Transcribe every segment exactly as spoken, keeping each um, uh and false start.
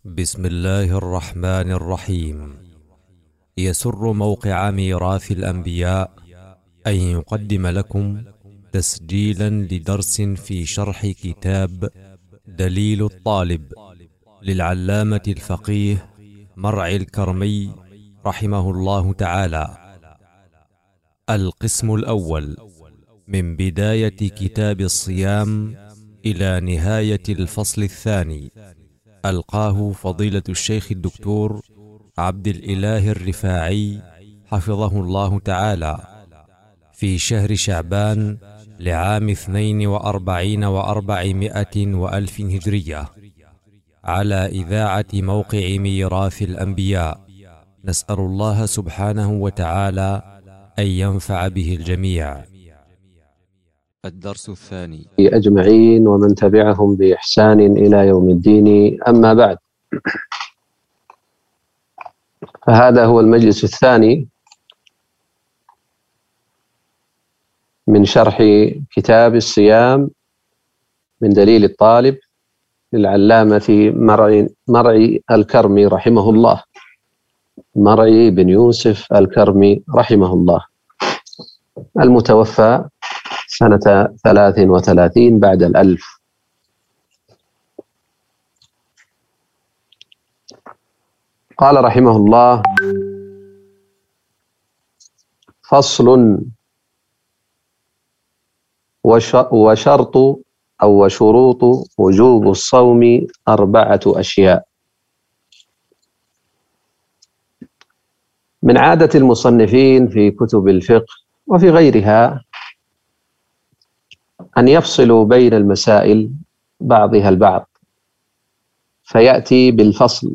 بسم الله الرحمن الرحيم. يسر موقع ميراث الأنبياء أن يقدم لكم تسجيلا لدرس في شرح كتاب دليل الطالب للعلامة الفقيه مرعي الكرمي رحمه الله تعالى. القسم الأول من بداية كتاب الصيام إلى نهاية الفصل الثاني، ألقاه فضيلة الشيخ الدكتور عبد الإله الرفاعي حفظه الله تعالى في شهر شعبان لعام اثنين وأربعين وأربعمائة وألف هجرية على إذاعة موقع ميراث الأنبياء. نسأل الله سبحانه وتعالى أن ينفع به الجميع. الدرس الثاني أجمعين ومن تبعهم بإحسان إلى يوم الدين، أما بعد، فهذا هو المجلس الثاني من شرح كتاب الصيام من دليل الطالب للعلامة مرعي, مرعي الكرمي رحمه الله، مرعي بن يوسف الكرمي رحمه الله، المتوفى سنة ثلاث وثلاثين بعد الألف. قال رحمه الله: فصل: وشرط أو وشروط وجوب الصوم أربعة أشياء. من عادة المصنفين في كتب الفقه وفي غيرها أن يفصلوا بين المسائل بعضها البعض، فيأتي بالفصل،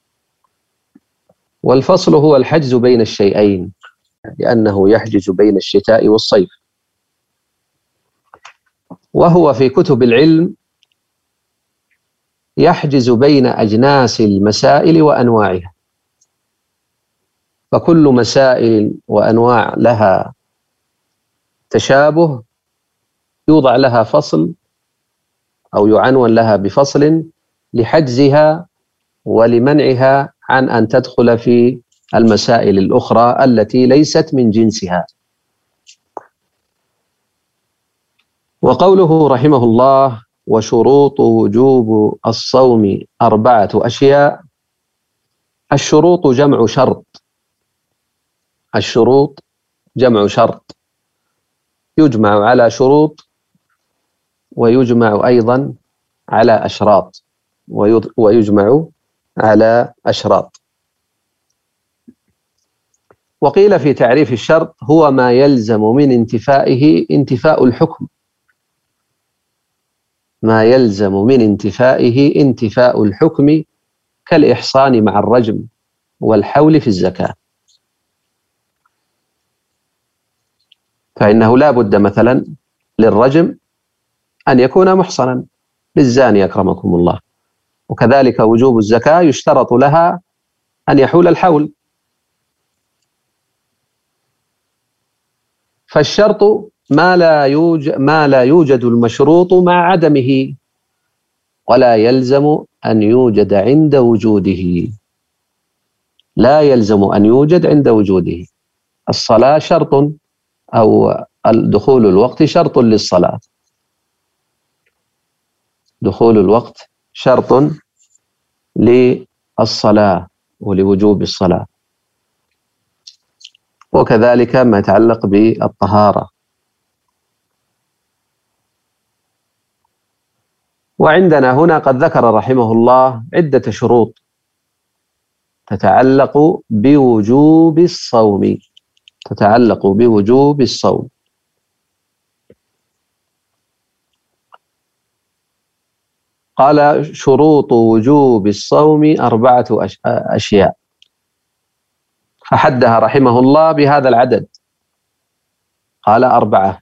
والفصل هو الحجز بين الشيئين، لأنه يحجز بين الشتاء والصيف، وهو في كتب العلم يحجز بين أجناس المسائل وأنواعها، فكل مسائل وأنواع لها تشابه يوضع لها فصل أو يعنون لها بفصل لحجزها ولمنعها عن أن تدخل في المسائل الأخرى التي ليست من جنسها. وقوله رحمه الله: وشروط وجوب الصوم أربعة أشياء. الشروط جمع شرط، الشروط جمع شرط، يجمع على شروط ويجمع أيضا على أشراط، ويجمع على أشراط. وقيل في تعريف الشرط: هو ما يلزم من انتفائه انتفاء الحكم، ما يلزم من انتفائه انتفاء الحكم، كالإحصان مع الرجم والحول في الزكاة. فإنه لا بد مثلا للرجم أن يكون محصنا، للزاني أكرمكم الله، وكذلك وجوب الزكاة يشترط لها أن يحول الحول. فالشرط ما لا يوجد ما لا يوجد المشروط مع عدمه، ولا يلزم أن يوجد عند وجوده، لا يلزم أن يوجد عند وجوده. الصلاة شرط، أو دخول الوقت شرط للصلاة، دخول الوقت شرط للصلاة ولوجوب الصلاة، وكذلك ما يتعلق بالطهارة. وعندنا هنا قد ذكر رحمه الله عدة شروط تتعلق بوجوب الصوم، تتعلق بوجوب الصوم. قال: شروط وجوب الصوم أربعة أشياء، فحدها رحمه الله بهذا العدد، قال أربعة.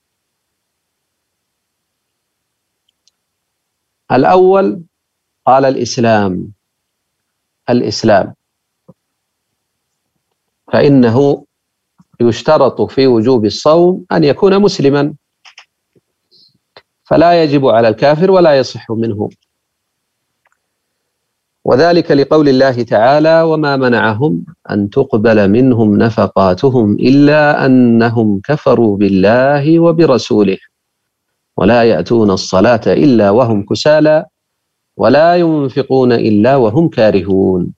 الأول قال الإسلام، الإسلام، فإنه يشترط في وجوب الصوم أن يكون مسلما، فلا يجب على الكافر ولا يصح منه. وذلك لقول الله تعالى: وما منعهم أن تقبل منهم نفقاتهم إلا أنهم كفروا بالله وبرسوله ولا يأتون الصلاة إلا وهم كسالى ولا ينفقون إلا وهم كارهون.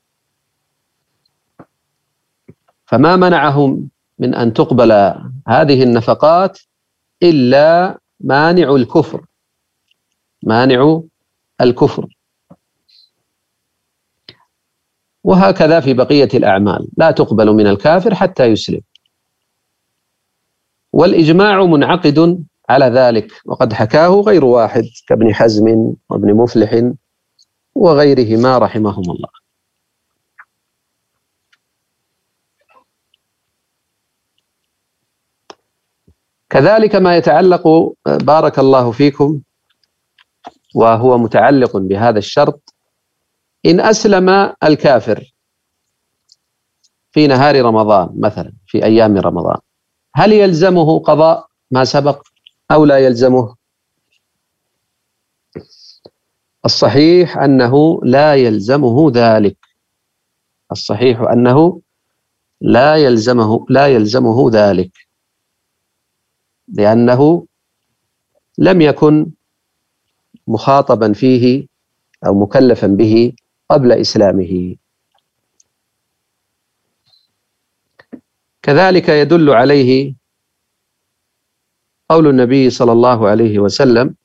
فما منعهم من أن تقبل هذه النفقات إلا مانع الكفر، مانع الكفر. وهكذا في بقية الأعمال، لا تقبل من الكافر حتى يسلم. والإجماع منعقد على ذلك، وقد حكاه غير واحد كابن حزم وابن مفلح وغيرهما رحمهم الله. كذلك ما يتعلق، بارك الله فيكم، وهو متعلق بهذا الشرط: إن أسلم الكافر في نهار رمضان مثلا، في أيام رمضان، هل يلزمه قضاء ما سبق أو لا يلزمه؟ الصحيح أنه لا يلزمه ذلك، الصحيح أنه لا يلزمه لا يلزمه ذلك، لأنه لم يكن مخاطبا فيه أو مكلفا به قبل إسلامه. كذلك يدل عليه قول النبي صلى الله عليه وسلم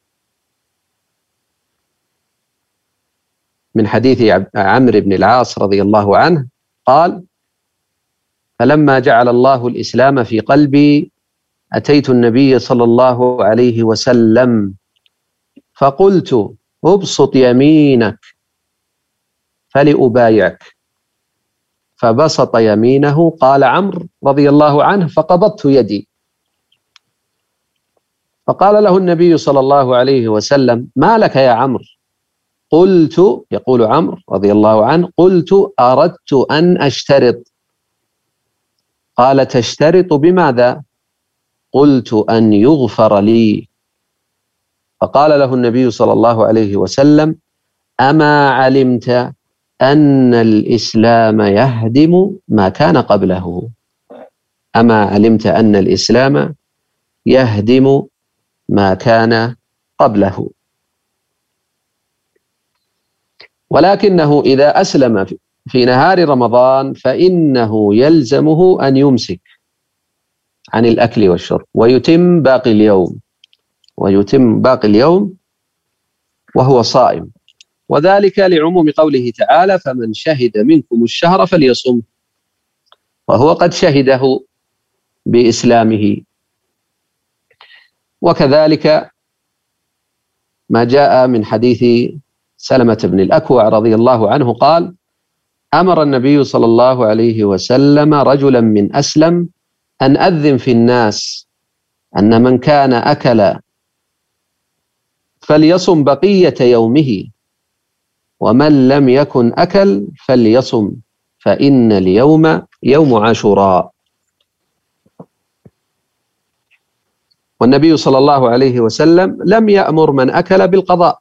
من حديث عمرو بن العاص رضي الله عنه قال: فلما جعل الله الإسلام في قلبي أتيت النبي صلى الله عليه وسلم فقلت: ابسط يمينك فلأبايعك، فبسط يمينه. قال عمرو رضي الله عنه: فقبضت يدي، فقال له النبي صلى الله عليه وسلم: ما لك يا عمرو؟ قلت، يقول عمرو رضي الله عنه: قلت أردت أن أشترط. قال: تشترط بماذا؟ قلت: أن يغفر لي. فقال له النبي صلى الله عليه وسلم: أما علمت أن الإسلام يهدم ما كان قبله؟ أما علمت أن الإسلام يهدم ما كان قبله؟ ولكنه إذا أسلم في نهار رمضان فإنه يلزمه أن يمسك عن الأكل والشرب ويتم باقي اليوم ويتم باقي اليوم وهو صائم، وذلك لعموم قوله تعالى: فمن شهد منكم الشهر فليصم، وهو قد شهده بإسلامه. وكذلك ما جاء من حديث سلمة بن الأكوع رضي الله عنه قال: أمر النبي صلى الله عليه وسلم رجلا من أسلم أن أذن في الناس أن من كان أكل فليصم بقية يومه، ومن لم يكن أكل فليصم، فإن اليوم يوم عاشوراء. والنبي صلى الله عليه وسلم لم يأمر من أكل بالقضاء،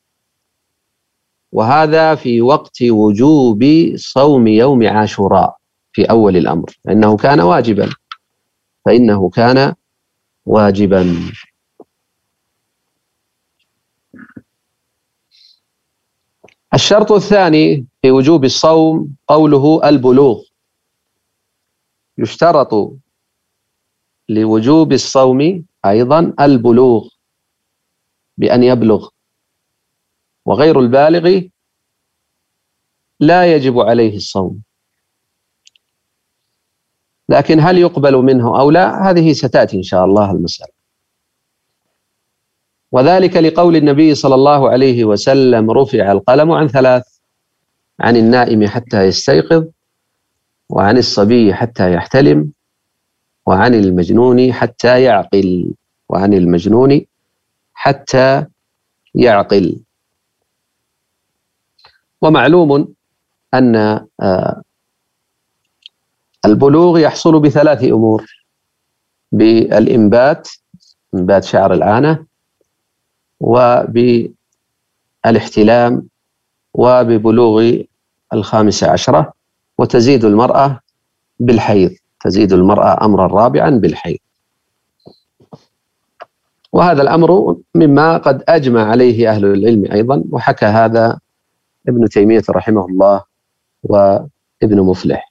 وهذا في وقت وجوب صوم يوم عاشوراء في أول الأمر، فإنه كان واجبا فإنه كان واجبا. الشرط الثاني في وجوب الصوم قوله البلوغ. يشترط لوجوب الصوم أيضا البلوغ، بأن يبلغ، وغير البالغ لا يجب عليه الصوم. لكن هل يقبل منه أو لا، هذه ستأتي إن شاء الله المسألة. وذلك لقول النبي صلى الله عليه وسلم: رفع القلم عن ثلاث: عن النائم حتى يستيقظ، وعن الصبي حتى يحتلم، وعن المجنون حتى يعقل وعن المجنون حتى يعقل. ومعلوم أن البلوغ يحصل بثلاث أمور: بالإنبات، إنبات شعر العانة، وبالاحتلام، وببلوغ الخامسة عشرة، وتزيد المرأة بالحيض، تزيد المرأة أمرا رابعا بالحيض. وهذا الأمر مما قد أجمع عليه أهل العلم أيضا، وحكى هذا ابن تيمية رحمه الله وابن مفلح،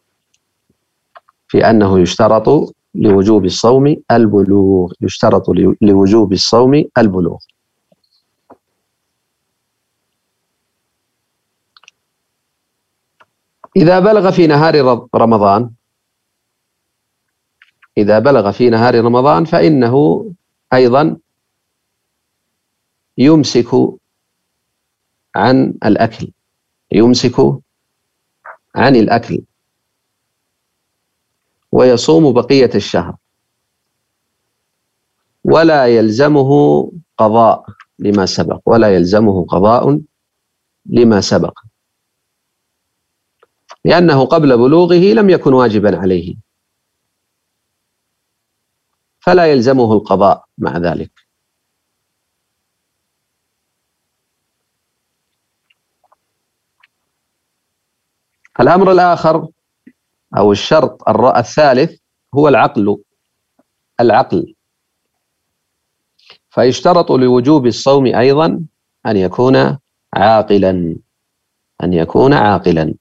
في أنه يشترط لوجوب الصوم البلوغ، يشترط لوجوب الصوم البلوغ. إذا بلغ في نهار رمضان إذا بلغ في نهار رمضان فإنه أيضا يمسك عن الأكل يمسك عن الأكل ويصوم بقية الشهر، ولا يلزمه قضاء لما سبق ولا يلزمه قضاء لما سبق لأنه قبل بلوغه لم يكن واجبا عليه، فلا يلزمه القضاء مع ذلك. الأمر الآخر أو الشرط الثالث هو العقل العقل فيشترط لوجوب الصوم أيضا أن يكون عاقلا أن يكون عاقلا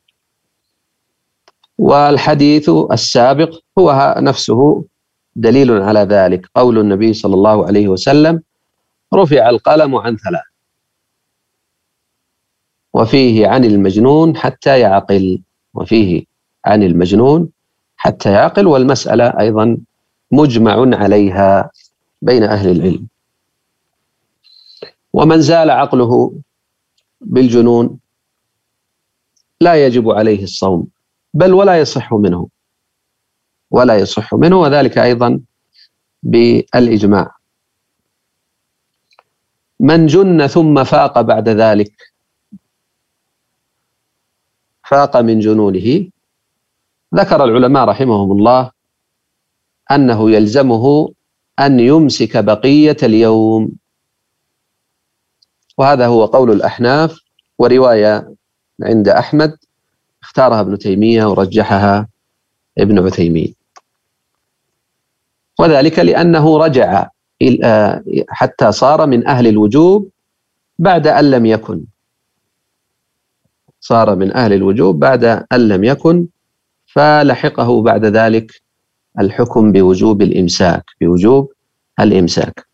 والحديث السابق هو نفسه دليل على ذلك، قول النبي صلى الله عليه وسلم: رفع القلم عن ثلاث، وفيه عن المجنون حتى يعقل وفيه عن المجنون حتى يعقل والمسألة أيضا مجمع عليها بين أهل العلم. ومن زال عقله بالجنون لا يجب عليه الصوم، بل ولا يصح منه ولا يصح منه وذلك أيضا بالإجماع. من جن ثم فاق بعد ذلك فاق من جنونه، ذكر العلماء رحمهم الله أنه يلزمه أن يمسك بقية اليوم، وهذا هو قول الأحناف، ورواية عند أحمد اختارها ابن تيمية ورجحها ابن عثيمين، وذلك لأنه رجع حتى صار من أهل الوجوب بعد أن لم يكن صار من أهل الوجوب بعد أن لم يكن فلحقه بعد ذلك الحكم بوجوب الإمساك بوجوب الإمساك.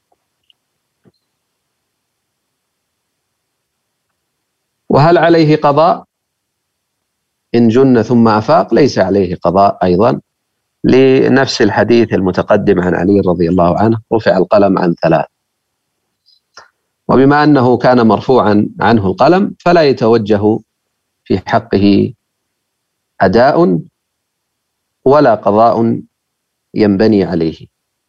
وهل عليه قضاء إن جن ثم أفاق؟ ليس عليه قضاء أيضا، لنفس الحديث المتقدم عن علي رضي الله عنه: رفع القلم عن ثلاث. وبما أنه كان مرفوعا عنه القلم فلا يتوجه في حقه أداء ولا قضاء ينبني عليه.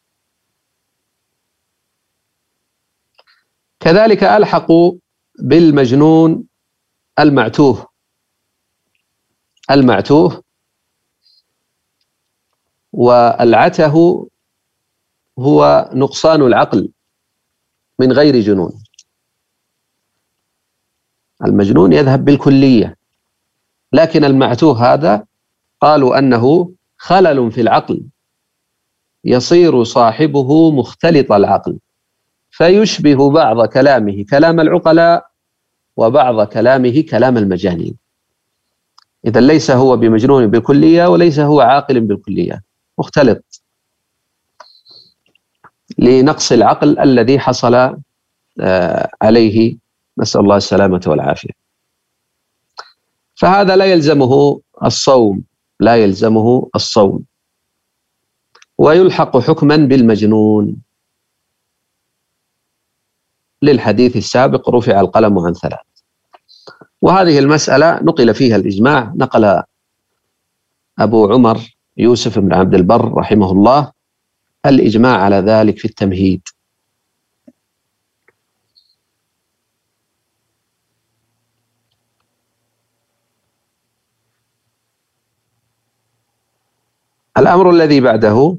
كذلك ألحق بالمجنون المعتوه المعتوه والعته هو نقصان العقل من غير جنون. المجنون يذهب بالكلية، لكن المعتوه هذا قالوا أنه خلل في العقل يصير صاحبه مختلط العقل، فيشبه بعض كلامه كلام العقلاء وبعض كلامه كلام المجانين. إذا ليس هو بمجنون بالكلية وليس هو عاقل بالكلية، مختلط لنقص العقل الذي حصل عليه، نسأل الله السلامة والعافية. فهذا لا يلزمه الصوم لا يلزمه الصوم ويلحق حكما بالمجنون للحديث السابق: رفع القلم عن ثلاث. وهذه المسألة نقل فيها الإجماع، نقل أبو عمر يوسف بن عبد البر رحمه الله الإجماع على ذلك في التمهيد. الأمر الذي بعده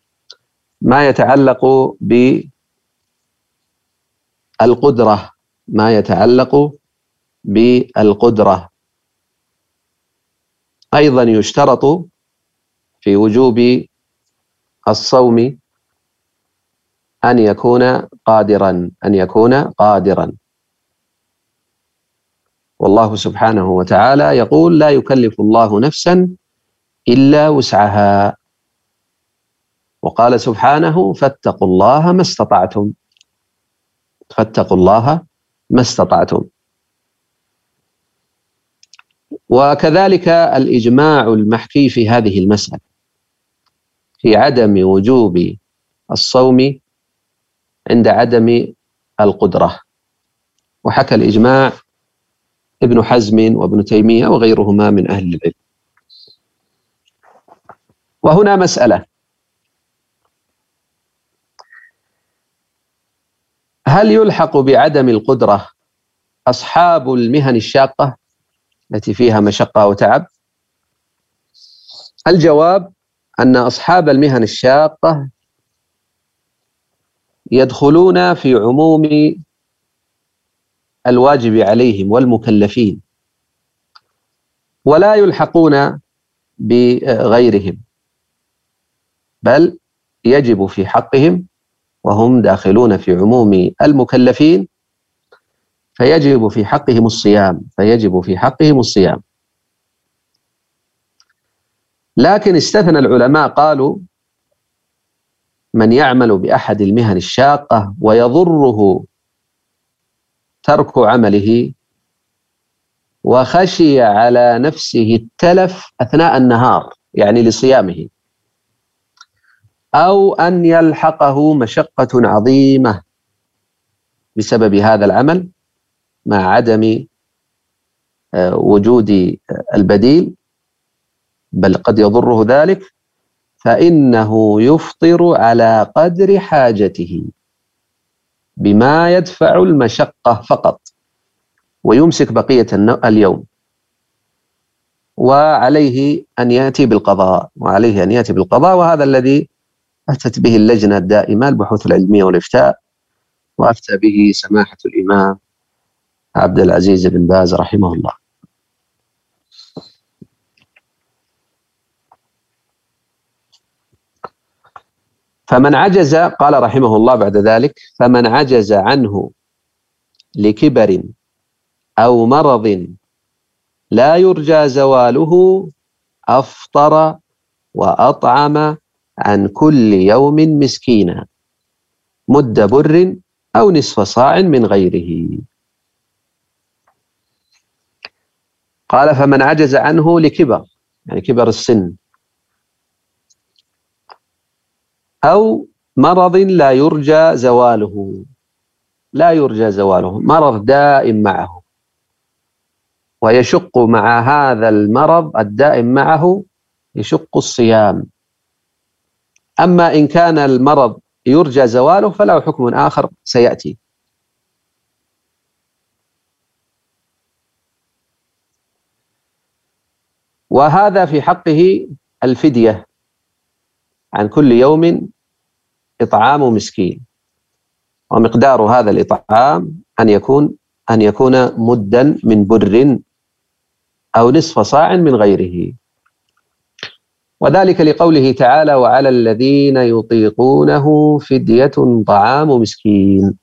ما يتعلق بالقدرة ما يتعلق بالقدرة. أيضا يشترط في وجوب الصوم أن يكون قادرا أن يكون قادرا والله سبحانه وتعالى يقول: لا يكلف الله نفسا إلا وسعها. وقال سبحانه: فاتقوا الله ما استطعتم فاتقوا الله ما استطعتم. وكذلك الإجماع المحكي في هذه المسألة في عدم وجوب الصوم عند عدم القدرة، وحكى الإجماع ابن حزم وابن تيمية وغيرهما من أهل العلم. وهنا مسألة: هل يلحق بعدم القدرة أصحاب المهن الشاقة التي فيها مشقة وتعب؟ الجواب أن أصحاب المهن الشاقة يدخلون في عموم الواجب عليهم والمكلفين، ولا يلحقون بغيرهم، بل يجب في حقهم، وهم داخلون في عموم المكلفين، فيجب في حقهم الصيام فيجب في حقهم الصيام. لكن استثنى العلماء، قالوا: من يعمل بأحد المهن الشاقة ويضره ترك عمله وخشي على نفسه التلف أثناء النهار، يعني لصيامه، أو أن يلحقه مشقة عظيمة بسبب هذا العمل مع عدم وجود البديل، بل قد يضره ذلك، فإنه يفطر على قدر حاجته بما يدفع المشقة فقط، ويمسك بقية اليوم، وعليه أن يأتي بالقضاء وعليه أن يأتي بالقضاء وهذا الذي أفتت به اللجنة الدائمة البحوث العلمية والإفتاء، وأفتى به سماحة الإمام عبد العزيز بن باز رحمه الله. فمن عجز، قال رحمه الله بعد ذلك: فمن عجز عنه لكبر أو مرض لا يرجى زواله أفطر وأطعم عن كل يوم مسكينا مد بر أو نصف صاع من غيره. قال: فمن عجز عنه لكبر، يعني كبر السن، أو مرض لا يرجى زواله لا يرجى زواله مرض دائم معه، ويشق مع هذا المرض الدائم معه يشق الصيام. أما إن كان المرض يرجى زواله فله حكم آخر سيأتي. وهذا في حقه الفدية عن كل يوم إطعام مسكين، ومقدار هذا الإطعام أن يكون أن يكون مدا من بر أو نصف صاع من غيره، وذلك لقوله تعالى: وعلى الذين يطيقونه فدية طعام مسكين.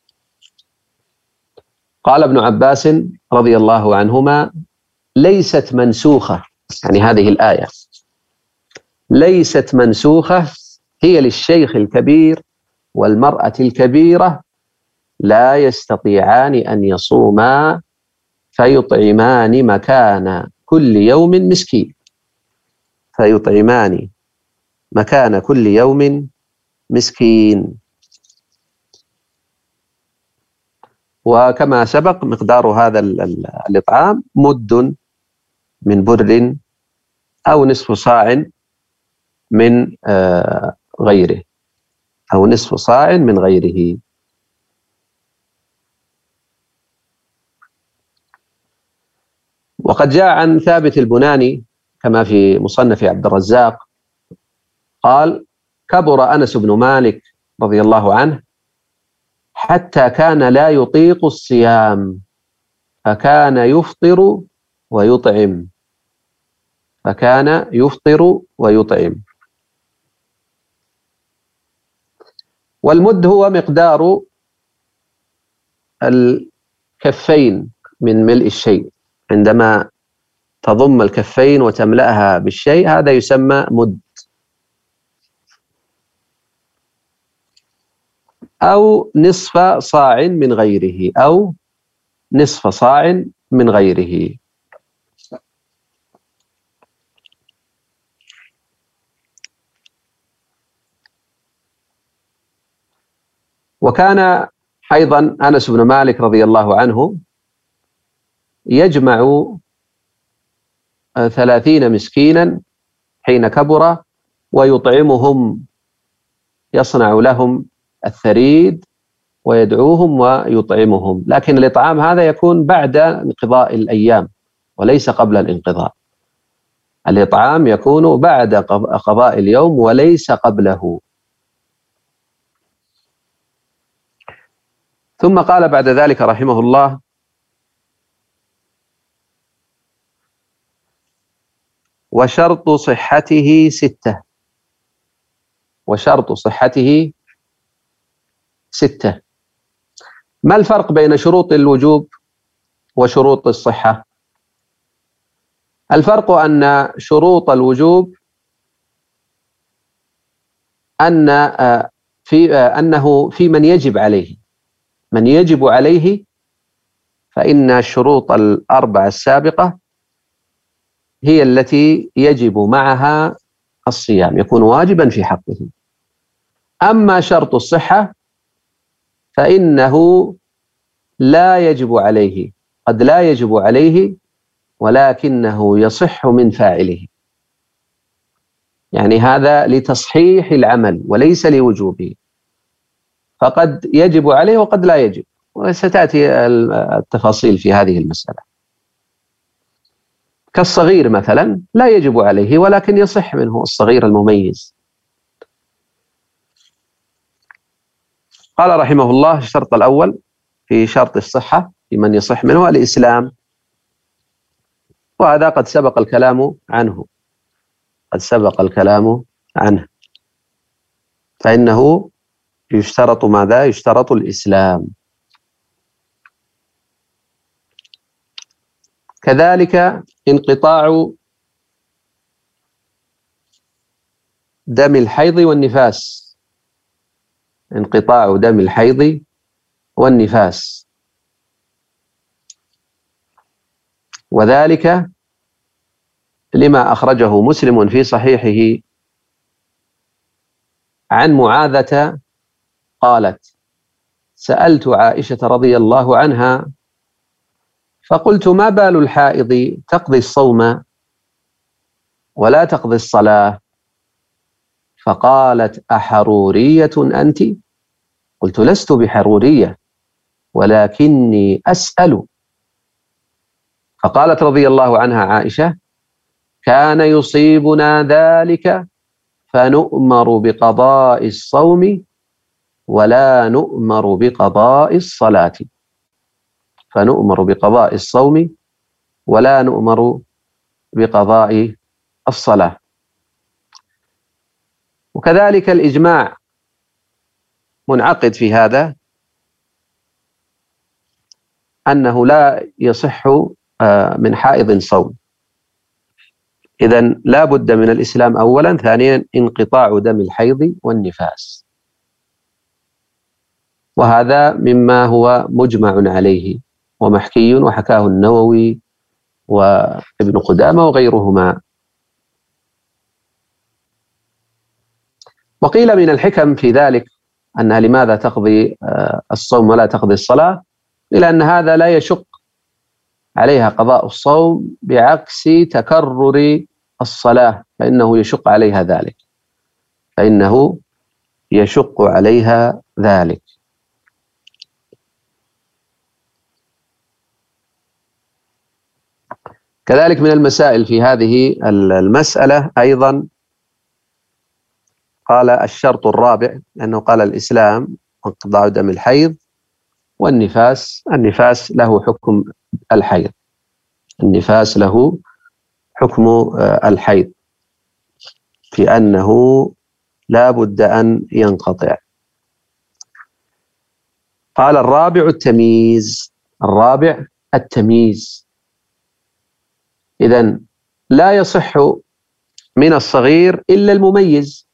قال ابن عباس رضي الله عنهما: ليست منسوخة، يعني هذه الآية ليست منسوخة، هي للشيخ الكبير والمرأة الكبيرة لا يستطيعان أن يصوما فيطعمان مكان كل يوم مسكين فيطعمان مكان كل يوم مسكين. وكما سبق مقدار هذا الإطعام مد من بر أو نصف صاع من غيره أو نصف صاع من غيره. وقد جاء عن ثابت البناني كما في مصنف عبد الرزاق قال: كبر أنس بن مالك رضي الله عنه حتى كان لا يطيق الصيام فكان يفطر ويطعم فكان يفطر ويطعم. والمد هو مقدار الكفين من ملء الشيء، عندما تضم الكفين وتملأها بالشيء هذا يسمى مد. أو نصف صاع من غيره أو نصف صاع من غيره. وكان أيضا أنس بن مالك رضي الله عنه يجمع ثلاثين مسكينا حين كبر ويطعمهم، يصنع لهم الثريد ويدعوهم ويطعمهم، لكن الإطعام هذا يكون بعد انقضاء الأيام وليس قبل الانقضاء. الإطعام يكون بعد قضاء اليوم وليس قبله. ثم قال بعد ذلك رحمه الله: وشرط صحته ستة. وشرط صحته ستة. ما الفرق بين شروط الوجوب وشروط الصحة؟ الفرق أن شروط الوجوب أن في أنه في من يجب عليه، من يجب عليه فإن الشروط الأربعة السابقة هي التي يجب معها الصيام، يكون واجبا في حقه. أما شرط الصحة فإنه لا يجب عليه، قد لا يجب عليه ولكنه يصح من فاعله، يعني هذا لتصحيح العمل وليس لوجوبه، فقد يجب عليه وقد لا يجب، وستأتي التفاصيل في هذه المسألة. كالصغير مثلا لا يجب عليه ولكن يصح منه، الصغير المميز. قال رحمه الله: الشرط الأول في شرط الصحة في من يصح منه الإسلام، وهذا قد سبق الكلام عنه قد سبق الكلام عنه فإنه يشترط ماذا؟ يشترط الإسلام. كذلك انقطاع دم الحيض والنفاس، انقطاع دم الحيض والنفاس، وذلك لما أخرجه مسلم في صحيحه عن معاذة قالت: سألت عائشة رضي الله عنها فقلت: ما بال الحائض تقضي الصوم ولا تقضي الصلاة؟ فقالت: أحرورية أنت؟ قلت: لست بحرورية ولكني أسأل. فقالت رضي الله عنها عائشة: كان يصيبنا ذلك فنؤمر بقضاء الصوم ولا نؤمر بقضاء الصلاة. فنؤمر بقضاء الصوم ولا نؤمر بقضاء الصلاة. وكذلك الإجماع منعقد في هذا، أنه لا يصح من حائض صوم. إذن لا بد من الإسلام أولا، ثانيا انقطاع دم الحيض والنفاس، وهذا مما هو مجمع عليه ومحكي وحكاه النووي وابن قدامة وغيرهما. وقيل من الحكم في ذلك أنها لماذا تقضي الصوم ولا تقضي الصلاة، إلى أن هذا لا يشق عليها قضاء الصوم بعكس تكرر الصلاة، فإنه يشق عليها ذلك فإنه يشق عليها ذلك. كذلك من المسائل في هذه المسألة أيضا قال الشرط الرابع، لأنه قال الإسلام انقضاء دم الحيض والنفاس النفاس له حكم الحيض، النفاس له حكم الحيض في أنه لا بد أن ينقطع. قال الرابع التمييز، الرابع التمييز. إذن لا يصح من الصغير إلا المميز،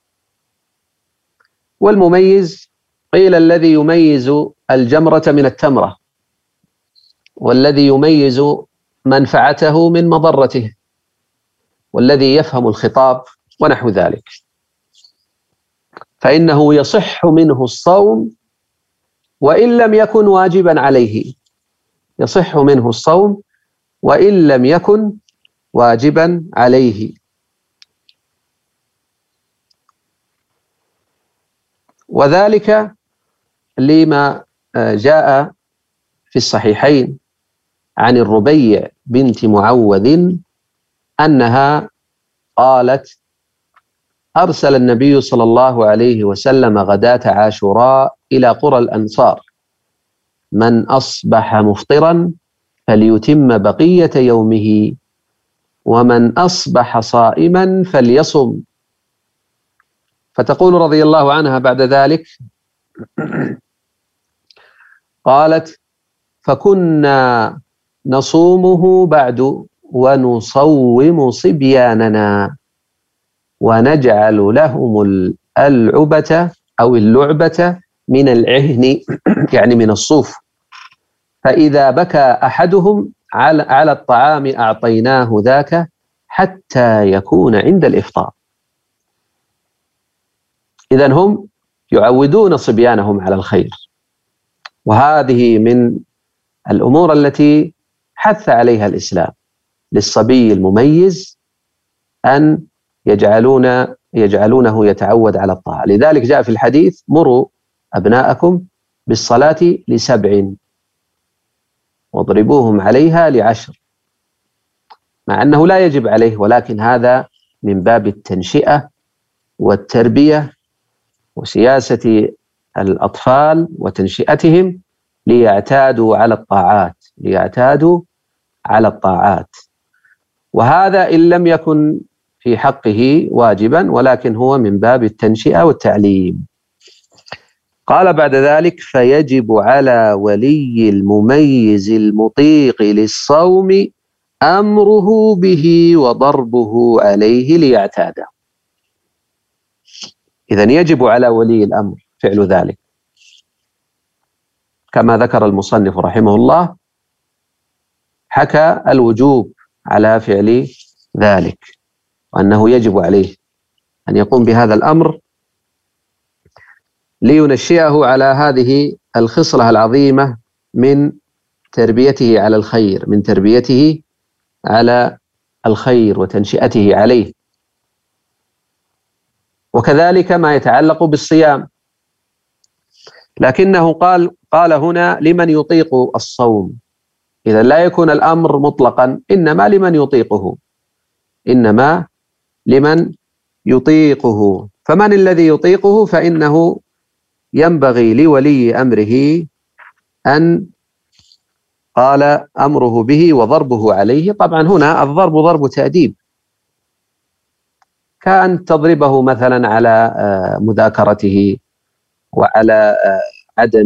والمميز قيل الذي يميز الجمرة من التمرة، والذي يميز منفعته من مضرته، والذي يفهم الخطاب ونحو ذلك، فإنه يصح منه الصوم وإن لم يكن واجبا عليه، يصح منه الصوم وإن لم يكن واجبا عليه. وذلك لما جاء في الصحيحين عن الربيع بنت معوذ أنها قالت: أرسل النبي صلى الله عليه وسلم غداة عاشوراء إلى قرى الأنصار: من أصبح مفطرا فليتم بقية يومه، ومن أصبح صائما فليصم. فتقول رضي الله عنها بعد ذلك، قالت: فكنا نصومه بعد ونصوم صبياننا ونجعل لهم الألعبة أو اللعبة من العهن يعني من الصوف، فإذا بكى أحدهم على الطعام أعطيناه ذاك حتى يكون عند الإفطار. إذن هم يعودون صبيانهم على الخير، وهذه من الأمور التي حث عليها الإسلام للصبي المميز أن يجعلون يجعلونه يتعود على الطاعة. لذلك جاء في الحديث: مروا أبناءكم بالصلاة لسبع واضربوهم عليها لعشر، مع أنه لا يجب عليه، ولكن هذا من باب التنشئة والتربية وسياسة الأطفال وتنشئتهم ليعتادوا على الطاعات ليعتادوا على الطاعات وهذا إن لم يكن في حقه واجبا، ولكن هو من باب التنشئة والتعليم. قال بعد ذلك: فيجب على ولي المميز المطيق للصوم أمره به وضربه عليه ليعتاده. إذن يجب على ولي الأمر فعل ذلك، كما ذكر المصنف رحمه الله، حكى الوجوب على فعل ذلك، وأنه يجب عليه أن يقوم بهذا الأمر لينشئه على هذه الخصلة العظيمة من تربيته على الخير، من تربيته على الخير وتنشئته عليه. وكذلك ما يتعلق بالصيام، لكنه قال قال هنا: لمن يطيق الصوم. إذا لا يكون الأمر مطلقا، إنما لمن يطيقه إنما لمن يطيقه فمن الذي يطيقه؟ فإنه ينبغي لولي أمره أن قال أمره به وضربه عليه. طبعا هنا الضرب ضرب تأديب، كأن تضربه مثلا على مذاكرته وعلى عدم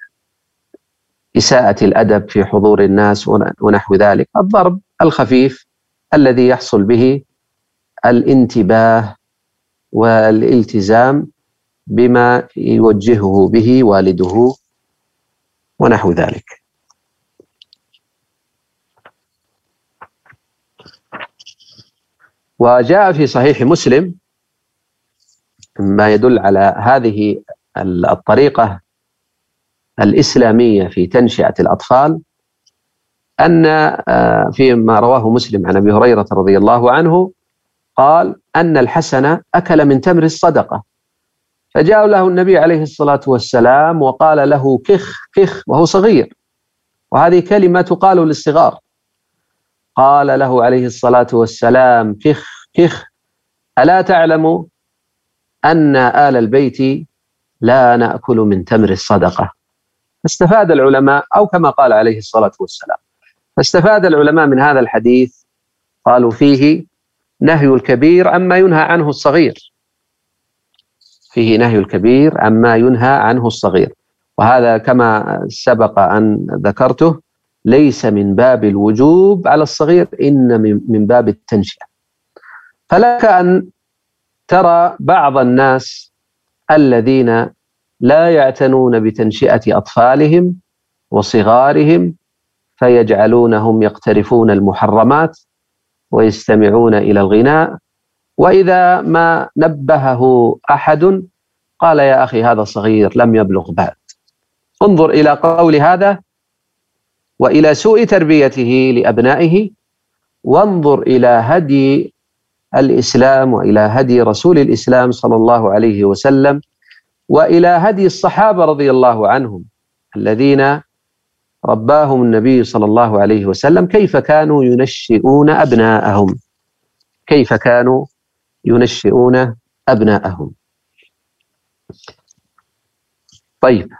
إساءة الأدب في حضور الناس ونحو ذلك. الضرب الخفيف الذي يحصل به الانتباه والالتزام بما يوجهه به والده ونحو ذلك. وجاء في صحيح مسلم ما يدل على هذه الطريقة الإسلامية في تنشئة الأطفال، أن فيما رواه مسلم عن أبي هريرة رضي الله عنه قال أن الحسن أكل من تمر الصدقة، فجاء له النبي عليه الصلاة والسلام وقال له: كخ كخ، وهو صغير، وهذه كلمة تقال للصغار. قال له عليه الصلاة والسلام: كخ كخ، ألا تعلم أن آل البيت لا نأكل من تمر الصدقة؟ فاستفاد العلماء، أو كما قال عليه الصلاة والسلام، فاستفاد العلماء من هذا الحديث، قالوا فيه نهي الكبير عما ينهى عنه الصغير، فيه نهي الكبير عما ينهى عنه الصغير، وهذا كما سبق أن ذكرته ليس من باب الوجوب على الصغير، إن من باب التنشئة. فلك أن ترى بعض الناس الذين لا يعتنون بتنشئة أطفالهم وصغارهم فيجعلونهم يقترفون المحرمات ويستمعون إلى الغناء، وإذا ما نبهه أحد قال يا أخي هذا صغير لم يبلغ بعد. انظر إلى قول هذا وإلى سوء تربيته لأبنائه، وانظر إلى هدي الإسلام وإلى هدي رسول الإسلام صلى الله عليه وسلم، وإلى هدي الصحابة رضي الله عنهم الذين رباهم النبي صلى الله عليه وسلم، كيف كانوا ينشئون أبناءهم، كيف كانوا ينشئون أبناءهم. طيب،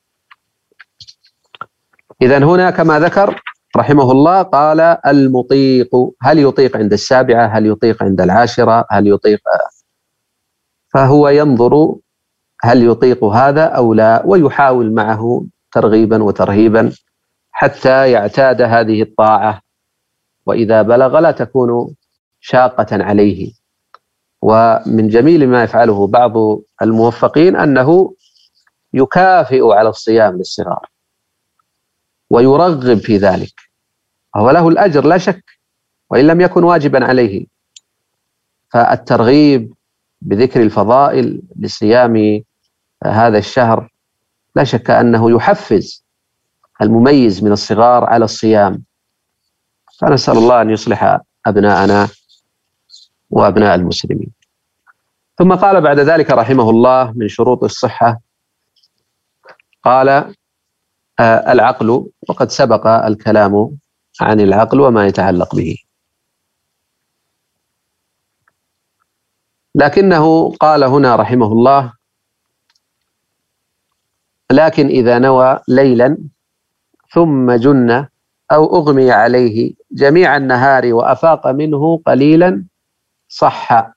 إذن هنا كما ذكر رحمه الله قال المطيق، هل يطيق عند السابعة، هل يطيق عند العاشرة، هل يطيق، فهو ينظر هل يطيق هذا أو لا، ويحاول معه ترغيبا وترهيبا حتى يعتاد هذه الطاعة، وإذا بلغ لا تكون شاقة عليه. ومن جميل ما يفعله بعض الموفقين أنه يكافئ على الصيام للصغار ويرغب في ذلك، وهو له الأجر لا شك، وإن لم يكن واجبا عليه. فالترغيب بذكر الفضائل لصيام هذا الشهر لا شك أنه يحفز المميز من الصغار على الصيام. فنسأل الله أن يصلح أبناءنا وأبناء المسلمين. ثم قال بعد ذلك رحمه الله من شروط الصحة، قال آه العقل، وقد سبق الكلام عن العقل وما يتعلق به، لكنه قال هنا رحمه الله لكن إذا نوى ليلا ثم جن أو أغمي عليه جميع النهار وأفاق منه قليلا صح،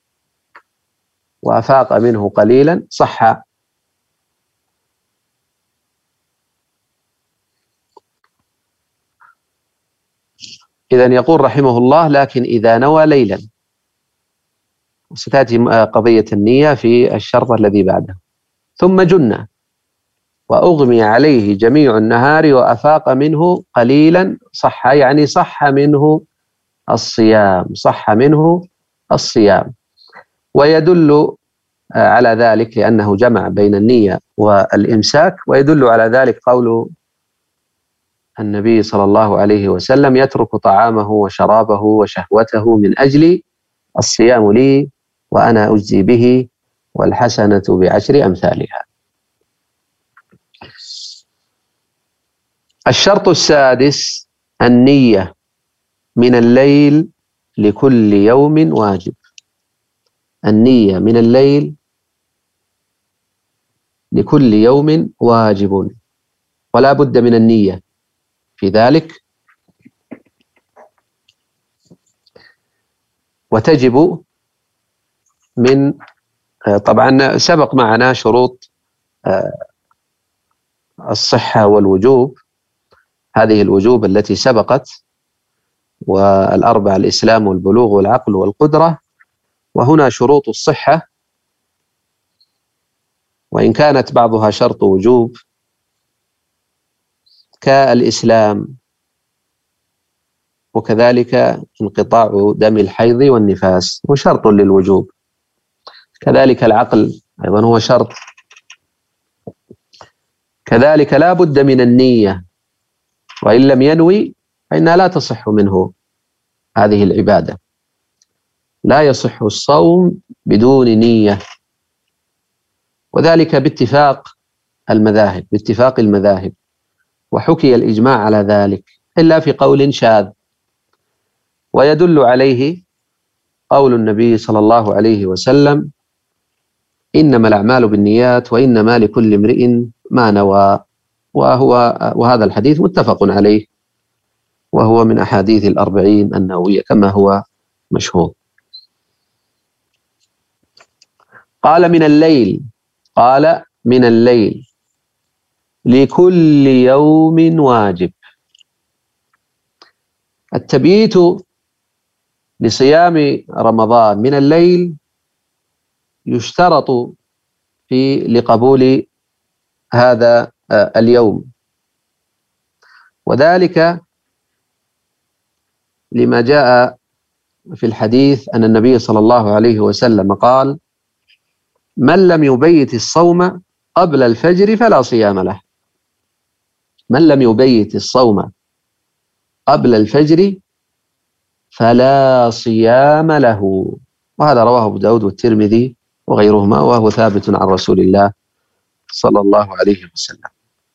وأفاق منه قليلا صح. إذن يقول رحمه الله لكن إذا نوى ليلا، ستأتي قضية النية في الشرط الذي بعده، ثم جن وأغمي عليه جميع النهار وأفاق منه قليلا صح، يعني صح منه الصيام، صح منه الصيام. ويدل على ذلك لأنه جمع بين النية والإمساك، ويدل على ذلك قول النبي صلى الله عليه وسلم يترك طعامه وشرابه وشهوته من أجل الصيام لي وأنا أجزي به والحسنة بعشر أمثالها. الشرط السادس النية من الليل لكل يوم واجب، النية من الليل لكل يوم واجب، ولا بد من النية في ذلك، وتجب من طبعا سبق معنا شروط الصحة والوجوب، هذه الوجوب التي سبقت، والأربع الإسلام والبلوغ والعقل والقدرة، وهنا شروط الصحة، وإن كانت بعضها شرط وجوب كالإسلام، وكذلك انقطاع دم الحيض والنفاس هو شرط للوجوب، كذلك العقل أيضا هو شرط، كذلك لا بد من النية، وإن لم ينوي فإنها لا تصح منه هذه العبادة، لا يصح الصوم بدون نية، وذلك باتفاق المذاهب، باتفاق المذاهب، وحكي الإجماع على ذلك إلا في قول شاذ، ويدل عليه قول النبي صلى الله عليه وسلم إنما الأعمال بالنيات وإنما لكل امرئ ما نوى، وهو وهذا الحديث متفق عليه، وهو من أحاديث الأربعين النووية كما هو مشهور. قال من الليل قال من الليل لكل يوم واجب. التبييت لصيام رمضان من الليل يشترط في لقبول هذا اليوم، وذلك لما جاء في الحديث أن النبي صلى الله عليه وسلم قال: من لم يبيت الصوم قبل الفجر فلا صيام له. من لم يبيت الصوم قبل الفجر فلا صيام له. وهذا رواه أبو داود والترمذي وغيرهما، وهو ثابت عن رسول الله صلى الله عليه وسلم.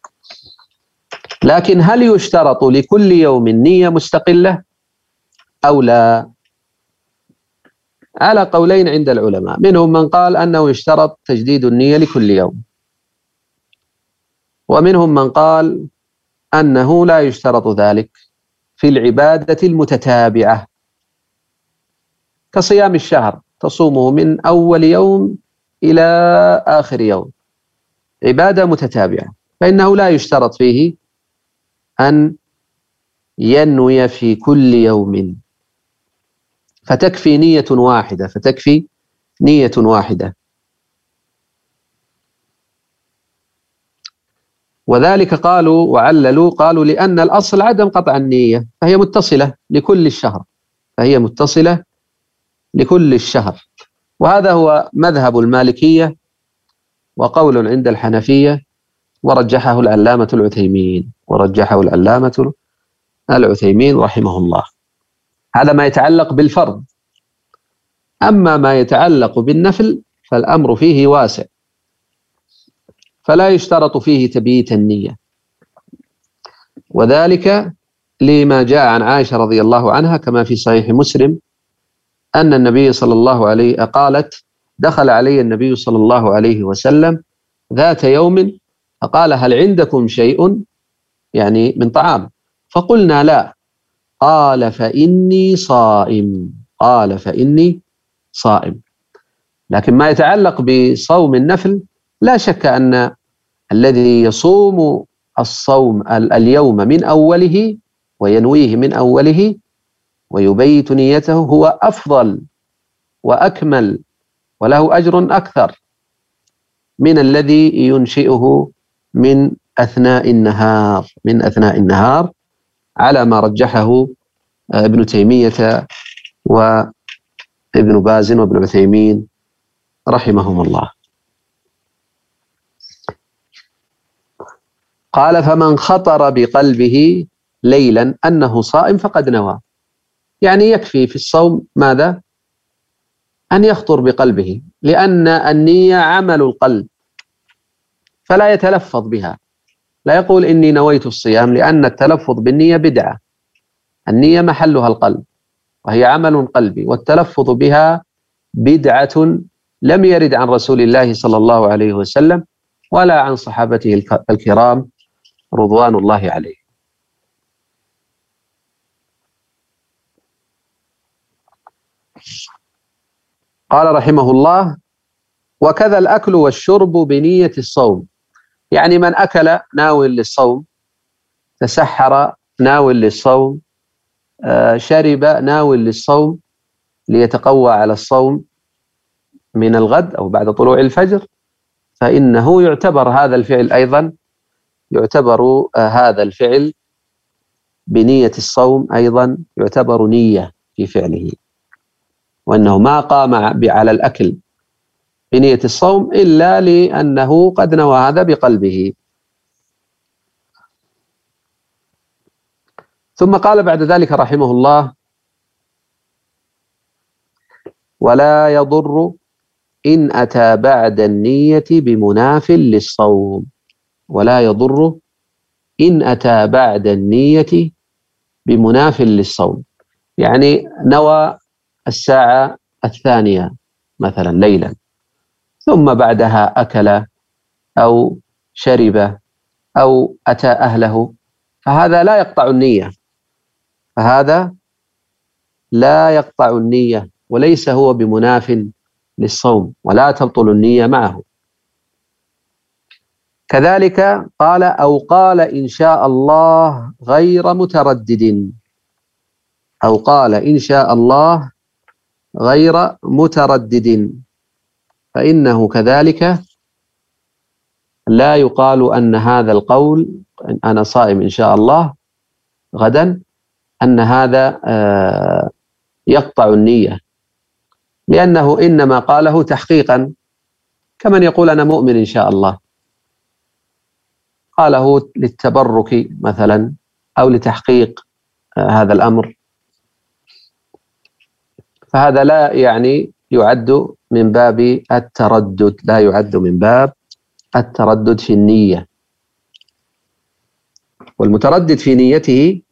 لكن هل يشترط لكل يوم نية مستقلة أو لا؟ على قولين عند العلماء، منهم من قال أنه يشترط تجديد النية لكل يوم، ومنهم من قال أنه لا يشترط ذلك في العبادة المتتابعة كصيام الشهر، تصومه من أول يوم إلى آخر يوم، عبادة متتابعة، فإنه لا يشترط فيه أن ينوي في كل يوم، فتكفي نية واحدة فتكفي نية واحدة. وذلك قالوا وعللوا قالوا لأن الأصل عدم قطع النية، فهي متصلة لكل الشهر فهي متصلة لكل الشهر. وهذا هو مذهب المالكية وقول عند الحنفية، ورجحه العلامة العثيمين ورجحه العلامة العثيمين رحمه الله. هذا ما يتعلق بالفرض. أما ما يتعلق بالنفل فالأمر فيه واسع، فلا يشترط فيه تبييت النية، وذلك لما جاء عن عائشة رضي الله عنها كما في صحيح مسلم أن النبي صلى الله عليه قالت: دخل علي النبي صلى الله عليه وسلم ذات يوم فقال: هل عندكم شيء يعني من طعام؟ فقلنا: لا. قال: فإني صائم. قال: فإني صائم. لكن ما يتعلق بصوم النفل لا شك أن الذي يصوم الصوم اليوم من أوله وينويه من أوله ويبيت نيته هو أفضل وأكمل وله أجر أكثر من الذي ينشئه من أثناء النهار من أثناء النهار على ما رجحه ابن تيمية وابن باز وابن عثيمين رحمهم الله. قال: فمن خطر بقلبه ليلا أنه صائم فقد نوى. يعني يكفي في الصوم ماذا؟ أن يخطر بقلبه، لأن النية عمل القلب فلا يتلفظ بها، لا يقول إني نويت الصيام، لأن التلفظ بالنية بدعة. النية محلها القلب وهي عمل قلبي، والتلفظ بها بدعة لم يرد عن رسول الله صلى الله عليه وسلم ولا عن صحابته الكرام رضوان الله عليه. قال رحمه الله: وكذا الأكل والشرب بنية الصوم. يعني من أكل ناوٍ للصوم، تسحر ناوٍ للصوم، شرب ناوٍ للصوم ليتقوى على الصوم من الغد أو بعد طلوع الفجر، فإنه يعتبر هذا الفعل أيضا يعتبر هذا الفعل بنية الصوم أيضا يعتبر نية في فعله، وأنه ما قام على الأكل بنية الصوم إلا لأنه قد نوى هذا بقلبه. ثم قال بعد ذلك رحمه الله: ولا يضر إن أتى بعد النية بمناف للصوم. ولا يضر إن أتى بعد النية بمناف للصوم. يعني نوى الساعة الثانية مثلا ليلا، ثم بعدها أكل أو شرب أو أتى أهله، فهذا لا يقطع النية، فهذا لا يقطع النية وليس هو بمناف للصوم، ولا تبطل النية معه. كذلك قال أو قال إن شاء الله غير متردد، أو قال إن شاء الله غير متردد، فإنه كذلك لا يقال أن هذا القول أنا صائم إن شاء الله غدا أن هذا يقطع النية، لأنه إنما قاله تحقيقا، كمن يقول أنا مؤمن إن شاء الله، قاله للتبرك مثلا أو لتحقيق هذا الأمر، فهذا لا يعني يعد من باب التردد، لا يعد من باب التردد في النية. والمتردد في نيته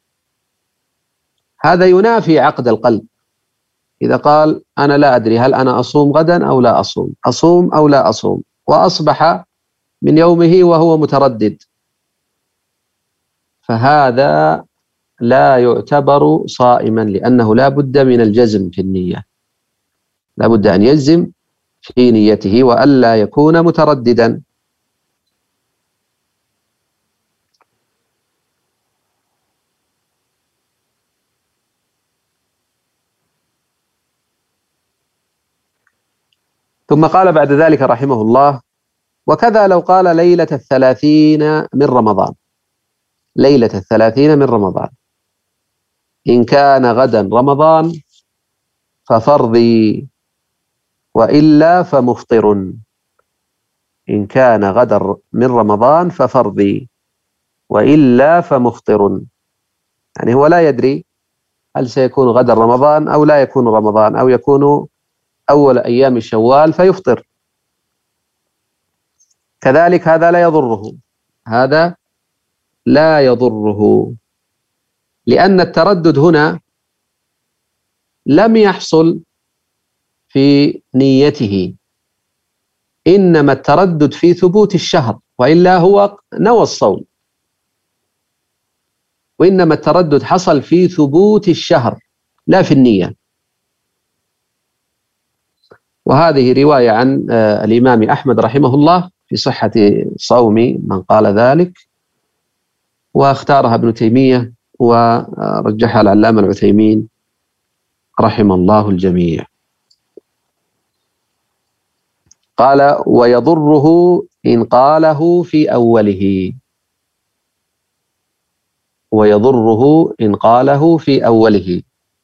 هذا ينافي عقد القلب. إذا قال أنا لا أدري هل أنا أصوم غدا أو لا أصوم، أصوم أو لا أصوم، وأصبح من يومه وهو متردد، فهذا لا يعتبر صائما، لأنه لا بد من الجزم في النية، لا بد أن يجزم في نيته وألا يكون مترددا. ثم قال بعد ذلك رحمه الله: وكذا لو قال ليلة الثلاثين من رمضان، ليلة الثلاثين من رمضان، إن كان غدا رمضان ففرضي وإلا فمفطر، إن كان غدا من رمضان ففرضي وإلا فمفطر، يعني هو لا يدري هل سيكون غدا رمضان أو لا يكون رمضان، أو يكون أول أيام شوال فيفطر، كذلك هذا لا يضره، هذا لا يضره، لأن التردد هنا لم يحصل في نيته، إنما التردد في ثبوت الشهر، وإلا هو نوى الصوم، وإنما التردد حصل في ثبوت الشهر لا في النية. وهذه رواية عن الإمام أحمد رحمه الله في صحة صوم من قال ذلك، واختارها ابن تيمية ورجحها العلامة العثيمين رحم الله الجميع. قال: ويضره إن قاله في أوله، ويضره إن قاله في أوله،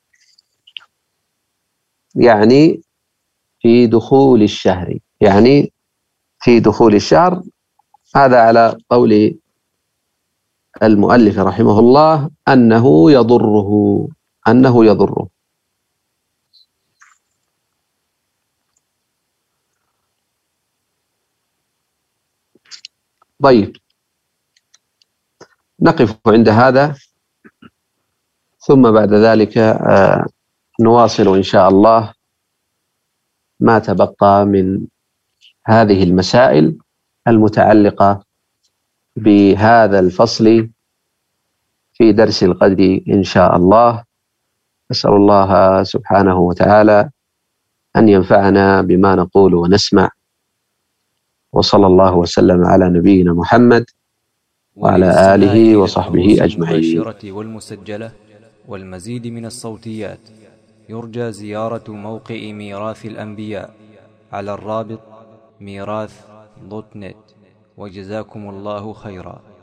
يعني في دخول الشهر، يعني في دخول الشهر، هذا على قول المؤلف رحمه الله أنه يضره، أنه يضره. طيب، نقف عند هذا، ثم بعد ذلك نواصل إن شاء الله ما تبقى من هذه المسائل المتعلقة بهذا الفصل في درس القدر إن شاء الله. أسأل الله سبحانه وتعالى أن ينفعنا بما نقول ونسمع، وصلى الله وسلم على نبينا محمد وعلى آله وصحبه أجمعين. والمسجلة والمزيد من الصوتيات يرجى زيارة موقع ميراث الأنبياء على الرابط ميراث دوت نت، وجزاكم الله خيرا.